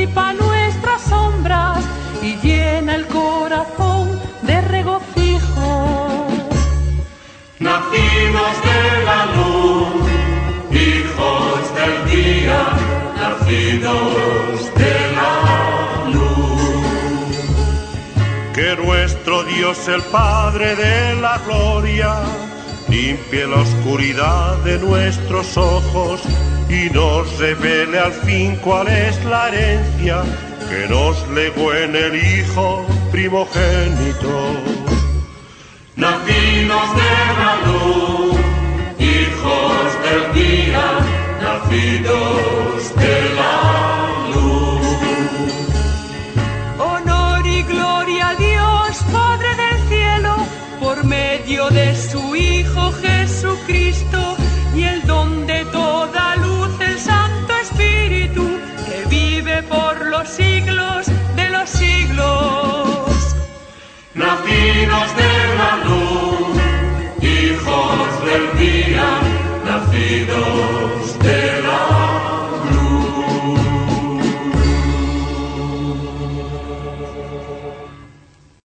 disipa nuestras sombras y llena el corazón de regocijo. Nacidos de la luz, hijos del día, nacidos de la luz. Que nuestro Dios, el Padre de la gloria, limpie la oscuridad de nuestros ojos y nos revele al fin cuál es la herencia que nos legó en el Hijo primogénito. Nacidos de la luz, hijos del día, nacidos de la luz. Honor y gloria a Dios, Padre del cielo, por medio de su Hijo Jesucristo, y el don de toda luz, el Santo Espíritu, que vive por los siglos de los siglos. Nacidos de la luz, hijos del día, nacidos